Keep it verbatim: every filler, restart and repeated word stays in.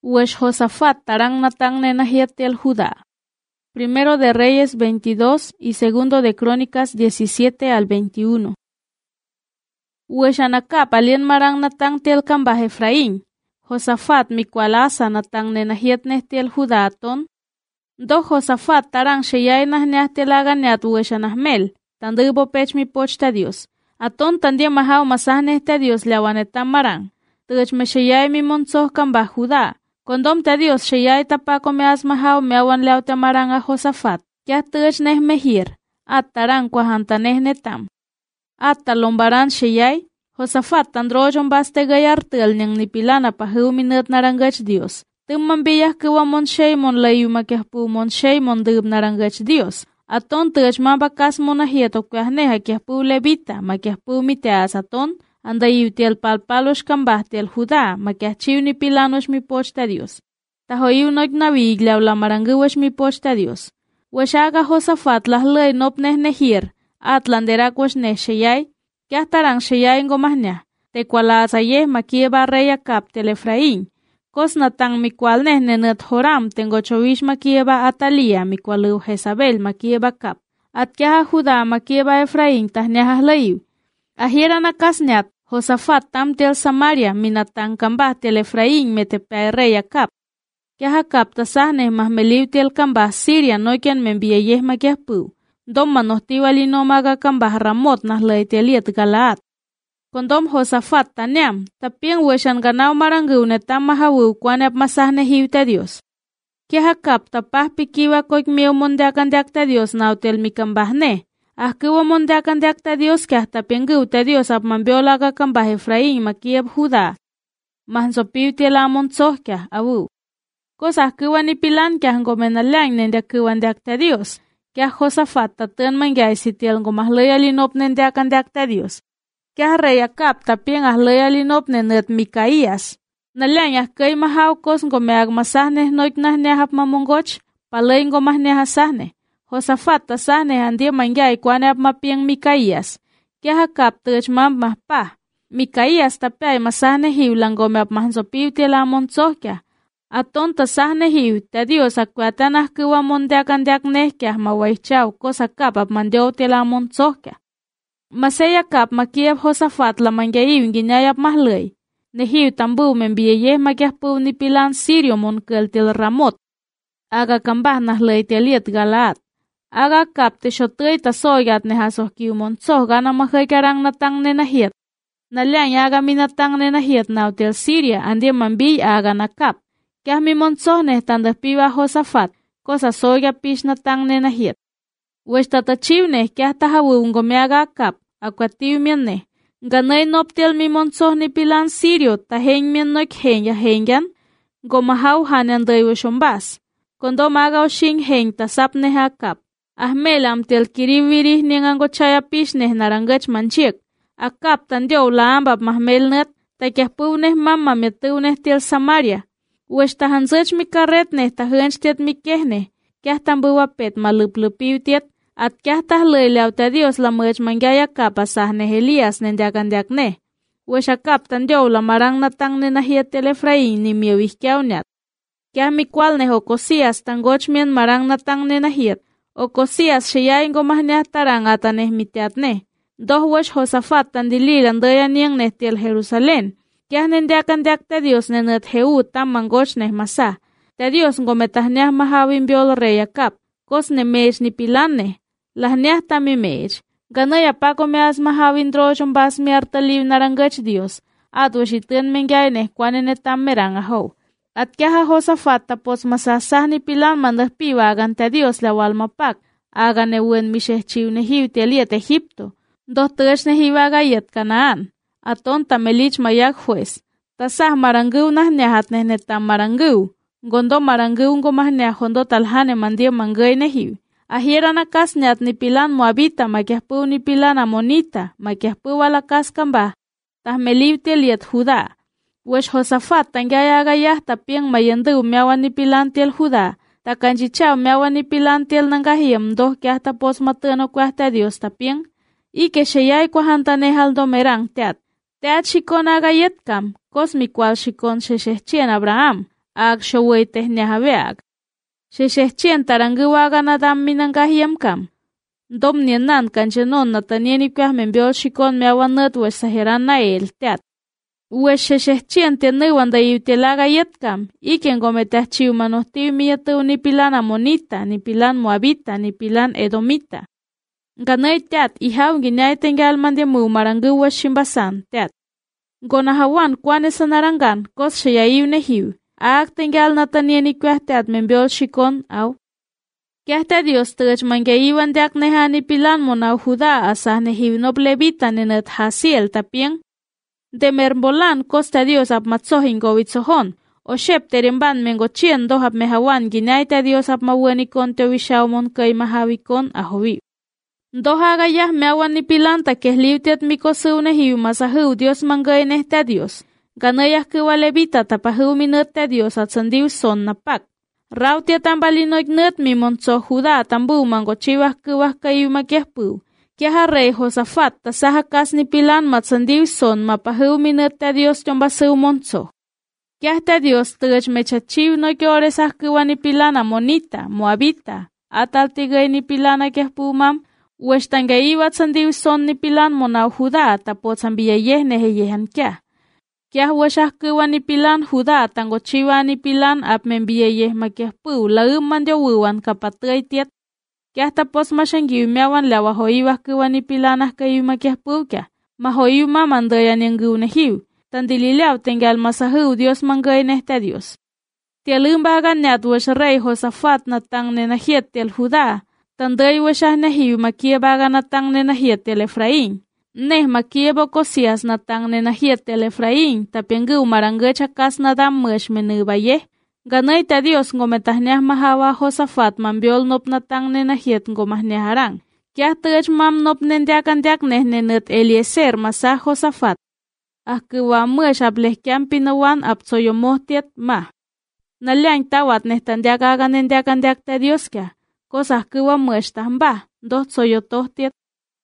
Uesh Josafat tarang natang nenahiet tel Judá. Primero de Reyes veintidós y segundo de Crónicas diecisiete al veintiuno. Uesh anakap alien marang natang tel kambah Efraín. Josafat mikwalasa natang nenahiet neh tel Judá aton. Do Josafat tarang sheyay nah neah telagan neat uesh anahmel. Tandibo pech mi pochta Dios. Aton tandia mahao masah neh te Dios leawanetam marang. Tëch me sheyay mi monsoh kambah Judá. Kondom te Dios sheyay tapako me as mahao meawan leaw te marang a Josafat. Kya tëch neh mehir. At tarang kwahanta neh netam. At talombaran sheyay. Josafat tandrojon baste gayar tel nyang nipilana pahiu minut narangach Dios. Tum mambiyah kuwa mon shay mon layu makiahpu mon shay mon dub narangach Dios. Aton tëch mabakas monahieto kuahneh akiahpu levita makiahpu miteas aton. Andayu tel palpalos kambah tel Judá makiahchiu nipilanos mi pochta Dios. Tahoyu noik navi iglew la maranguwash mi pochta Dios. Washaga Josafat las ley nop neh nehir. At landerakwash neh sheyay. Kya tarang sheyay ngomahnya. Te kwalaza yeh makieba reya kap tel Efraín. Kos natang mikwal neh nenet Joram tengo chowish makieba Atalia mikwalu Jezabel makieba kap. At kya Judá makieba Efraín tahnyahah layu. Ahira nakasnyat Josafat tam tel Samaria minatang kambah tel Efraín metepe reya kap. Kya kap tasah neh mahmeliu tel kambah Siria noikian membiyeyeh makiahpu. Dom manohtiwali no maga kambah Ramot nah lay teliet Galaad. Kondom Josafat tanyam, tapien weshan ganaw marangu netam mahawu kwanep masah nehiu te Dios. Kya kap tapah pikiwa koik miu mondiakan diak te Dios naw tel mi kambah ne. Ah kuwa mondiakan diak te Dios kya tapien gu te Dios ap mambiolaga kambah Efraín makieb Judá. Mahsopiu tel amon tsoh kya awu. Kos ah kuwa nipilan kya ngomenalang nendia kuwa diak te Dios. Kya Josafat tatan mangyay si tel ngomahlay alinop nendiakan diak te Dios. Kya reya kap tapien ahlay alinop nenet Mikaías. Nalang ah kay mahaw kos ngomeag masahne noik nah nehap mamungoch. Palay ngomah nehasahne. Josafat tasahne handia mangyay kwanap mapiang Mikaías. Kya kap tëch mam mahpah. Mikaías tapay masahne hiw lang gomeap mahsopiw tel amon tsoh kya. Aton tasahne hiw te Dios akwatan ah kuwa mondiakan diak neh kya mawaichaw kos akap ap mandyaw tel amon tsoh kya. Masaya kap makiab Josafat la mangyayiw nginyayap mahlay. Nehiw tambu membiyeyeh makiahpu nipilan Sirio monkel tel Ramot. Aga kambah nahlay teliet Galaad. Aga kap te shotay tasoyat nehasoh kiw montsoh gana mahay karang natang nenahiet. Nalyang aga minatang nenahiet naw tel Siria andia mambiy aga nakap. Kya mi montsoh neh tandah piwa Josafat kosa soya pish natang nenahiet. Wesh tatachiw neh kya tahawu ngomeaga kap. Akwatiw mien neh. Ganay noptel mi monsoh ni pilan Sirio taheng mien noik heng ya hengyan. Gomahaw hanan daywo shombas. Kondo magaw shing heng tasap neh akap. Ahmel am tel kiriwirih ningango chaya pish neh narangach manchik. Akap tandyaw laambab mahmel net. Takyahpuw neh mamma metuw neh tel Samaria. Wesh tahanzach mi karet neh tahanch tiet mi keh neh. Kyah tambuwa pet maluplupiw tiet. At kya tahlay leaw te Dios la much mangyaya kap asah neh Elias nendiakan diak neh. Wesh akap tandyaw la marang natang nenahiet tel Efraín ni miawihkyaw nyat. Kya mikwal neh Ocosías tangoch mien marang natang nenahiet. Ocosías sheyay ngomah neh tarang ata neh mitiat neh. Doh wesh Josafat tandilir andaya niang neh tel Jerusalén. Kya nendiakan diak te Dios nenet Jehu tam mangoch neh masah. Te Dios ngometah neh mahawin biol rey akap. Kos ne mech ni pilan neh. Lah niah tami mech. Ganay apako me as mahawin drochon bas mi artaliw narangach Dios. At washiten mengyay neh kwanen etam merang aho. At kya Josafat tapos masasah ni pilan mandah piwagan te Dios lawal mapak. Aga ne wen mishehchiw nehiw teliet Egipto. Doh tëch nehiwaga yet Kanaan. Aton tamelich mayak juez. Tasah maranguw nah niahat neh netam maranguw. Gondo maranguw ngomah niah hondo talhane mandia manggay nehiw. Ahira nakas nyat ni pilan Moabita makiahpu ni pilan Amonita makiahpu walakas kambah. Tah meliw teliet Judá. Wesh Josafat tangyaya agayah tapiang mayendu miawan ni pilan tel Judá. Takanchichaw miawan ni pilan tel nanggahiyam doh kyah tapos matano kwah te Dios tapiang. Ike sheyay kwahanta nehal do merang teat. Teat shikon agayet kam. Kos mikwal shikon sheshechien Abraham. ag shawaites nehabeag. Sheshechien taranguaga nadam minangahiam kam. Dom nienan kanjenon na tanieni kwah membiol shikon meawanat we saheran na el teat. We sheshechien tenuan da yutelaga yetkam, iken gometah chiumanohtiu miyatu ni pilan amonita, ni pilan moabita, ni pilan edomita. Ganay teat ihaw ginay tengal mandiamu marangu we shimbasan teat. Gonahawan kwane sanarangan kos shayayu nehiu, aag tengal na tanieni kwah teat membiol shikon au. Kiahta Dios tëch mangeiwan diak nehani pilan monaw Judá asah nehiw noblevita nenet hasiel tapieng. Demerbolan costa Dios ap matsohin gowitsohon, o shep terimban mengochien dohap mehawan ginaita Dios ap mawanikon tewishaumon kay mahawikon ahowi. Doha gayah meawan ni pilan ta kehliwtiat mikosu nehiw masahu Dios mangay nehta Dios. Ganayah kiwalevita tapahu mineta Dios at sandiw son napak. Rautia tambalinoik net mi monzo Judá tambu mangochiwah kiwah kayu makiahpu. Kiaha rey Josafat tasaha kas ni pilan matsandiw son mapahu mineta Dios chombasu monzo. Kiahta Dios tëch mechachiw no kiores kiwa ni pilan amonita, moabita, ataltigay ni pilan akiahpu mam, ueshtangaiwat sandiw son ni pilan monaw Judá tapot sambiyayeh neheyehan kiah. Kiah washah kiwa ni pilan Judá tangochiwa ni pilan ap membiyayeh makiahpu laum mandiawuan kapatray tiet. Kiah tapos masanggiw meawan lawahoiwah kiwa ni pilanah kayu makiahpu kiah. Mahoiw mamandayan yang giw nehiw. Tandililaw tinggal masahu Dios manggay nehta Dios. Tialum bagan nyat wash rey Josafat natang nenahiet tel Judá. Tanday washah nehiw makia bagan natang nenahiet tel Efraín. Neh makia bokosias natang nenahiet tel Efraín. Tapianggiw maranggacha kas nadam mesh menubayeh. Ganay ta Dios ngometahnyah mahawa Josafat mambiol nop natang nenahiet ngomahneharang. Kiah tëch mam nop nendiakan diak neh nenet Eliezer masah Josafat. Ah kiwa mesh ableh kiam pinawan ap soyomohtiet mah. Nalyang tawat neh tandiak agan nendiakan diak ta Dios kia. Kosah kiwa mesh tahmbah, doh soyotohtiet.